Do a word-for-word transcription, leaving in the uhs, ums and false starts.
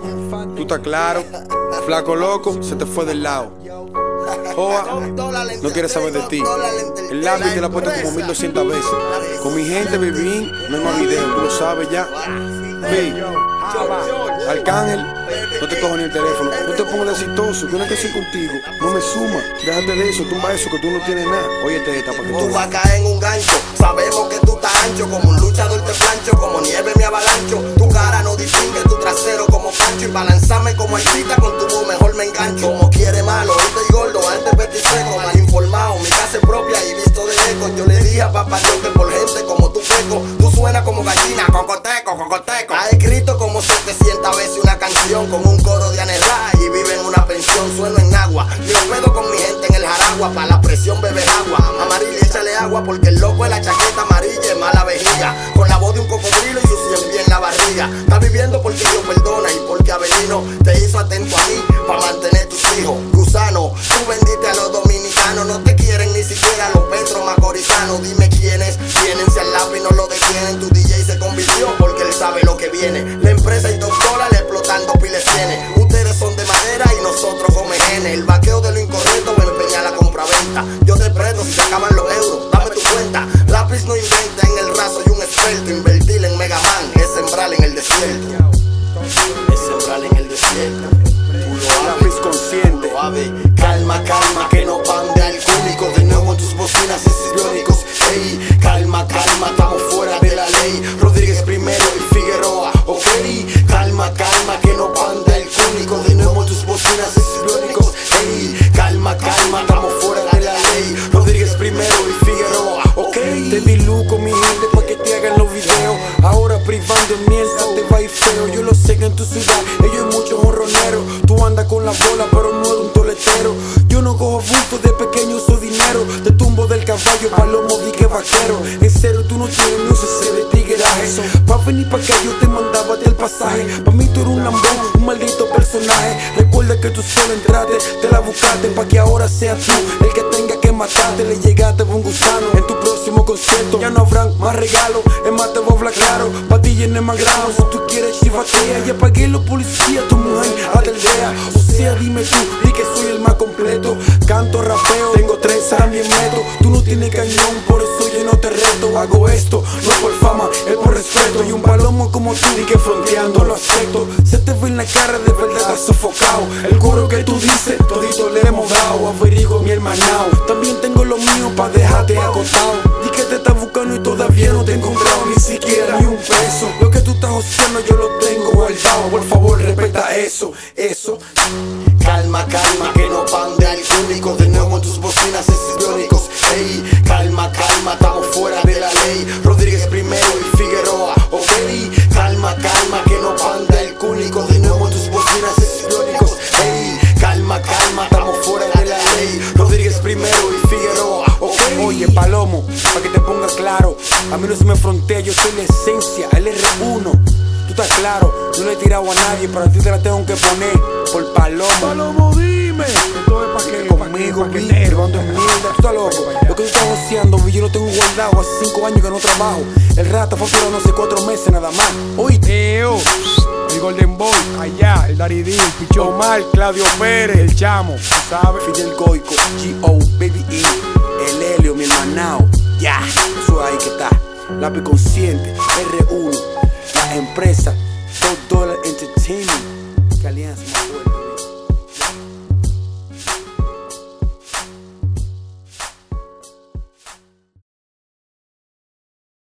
Tú estás claro. Flaco loco, se te fue del lado. Joa, no quiere saber de ti. El lápiz te la ha puesto como mil doscientas veces. Con mi gente viví, no hay más video, tú lo sabes ya. Hey, Arcángel, no te cojo ni el teléfono. No te pongas de exitoso, que una canción contigo no me suma. Déjate de eso, tumba eso que tú no tienes nada. Óyete esta para que tú. Tú vas a caer en un gancho, sabemos que tú estás ancho. Como un luchador te plancho, como nieve me avalancho. Tu cara no distingue tu trasero como pancho. Y balanzame como artista, con tu voz mejor me engancho. Como quiere malo, hoy estoy gordo, antes petiseco. Mal informado, mi casa es propia y visto de eco. Yo le dije a papá Dios que por gente como tú peco. Tú suenas como gallina, cocoteco, cocoteco. Ha escrito como setecientas veces una canción con un coro de anhelá y vive en una pensión, sueno en agua. Yo pedo con mi gente en el jaragua, pa' la presión bebe agua. Amarilla, échale agua porque el loco es la chaqueta amarilla, es mala vejiga. Con la voz de un cocodrilo y su cien pies en la barriga. Está viviendo porque Dios perdona y porque Avelino te hizo atento a mí, pa' mantener tus hijos. Gusano, tú vendiste a los dominicanos, no te quieren ni siquiera los Petro Macorizanos. Dime quiénes tienen, si al lápiz no lo detienen. Tu D J se convirtió porque él sabe lo que viene. La empresa y dos dólares explotando piles tiene. Ustedes son de madera y nosotros come genes. El vaqueo de lo incorrecto me empeña la compraventa. Yo te presto si se acaban los euros, dame tu cuenta. Lápiz no inventa, en el raso y un experto. Invertir en Megaman es sembrar en el desierto. Es sembrar en el desierto. Tú lo Lápiz consciente. lo ave. Calma, calma, que no pan de alcohólico. De nuevo en tus bocinas histriónicos. Ey, calma, calma, estamos fuera de la ley. Rodríguez primero y Figueroa, ok. Calma, calma, que no pan de alcohólico. De nuevo en tus bocinas histriónicos. Ey, calma, calma, estamos fuera de la ley. Rodríguez primero y Figueroa, ok. Te di luco, mi gente, pa' que te hagan los videos. Ahora privando en mierda te va a ir feo. Yo lo sé que en tu ciudad ellos hay muchos honroneros. Tú andas con la bola pero no eres un toletero. Yo no cojo bultos, de pequeño uso dinero. Te tumbo del caballo, palomo, dique vaquero. En serio tú no tienes ni un cese de tigueraje. Pa' venir pa' que yo te mandaba del pasaje. Pa' mí tú eres un lambón, un maldito personaje. Recuerda que tú solo entraste, te la buscaste pa' que ahora seas tú el que tenga que matarte. Le llegaste a un gusano. En tu próximo concierto ya no habrán más regalos. Es más te voy a hablar claro, pa' ti llene más gramos. Si tú quieres chivatea, ya pagué los policías, tu mujer a la aldea. O sea, dime tú, di que soy el más completo. Canto, rapeo, tengo tres, también meto. Tú no tienes cañón, por eso yo no te reto. Hago esto, no por fama, es por respeto. Y un palomo como tú, di que fronteando lo acepto. Se te ve en la cara, de verdad estás sofocado. El coro que tú dices, todito le hemos dado. Averigo mi hermanao, también tengo lo mío pa' dejarte acostado. Di que te estás buscando y todavía no te he encontrado ni siquiera ni un peso. Lo que tú estás haciendo yo lo tengo guardado. Por favor, respeta eso, eso. Calma, calma, que no pan de alcohólico. De nuevo en tus bocinas histriónicos. Ey, calma, calma, estamos fuera de la ley. Rodríguez primero y Figueroa, ok. Calma, calma, que no pan de alcohólico. De nuevo en tus bocinas histriónicos. Ey, calma, calma, estamos fuera de la ley. Rodríguez primero y Figueroa, ok. Oye, palomo, pa' que te pongas claro, a mí no se me frontea, yo soy la esencia, el R uno. Tú estás claro, yo no he tirado a nadie, pero a ti te la tengo que poner por palomo. Palomo, dime. Esto es pa' que Conmigo, mi, llevando en mierda, tú estás loco. Lo que tú estás haciendo, yo lo tengo guardado. Hace cinco años que no trabajo. El rata facturando hace cuatro meses nada más. Oíste, Eo, el Golden Boy, allá, el Daridí, el Pichón, Omar, Claudio Pérez, el Chamo, tú sabes. Fidel Goico, G O, Baby E, el Helio, mi hermanao. Ya, eso ahí que está. Lápiz consciente, R uno, la empresa, dos dólares Entertainment.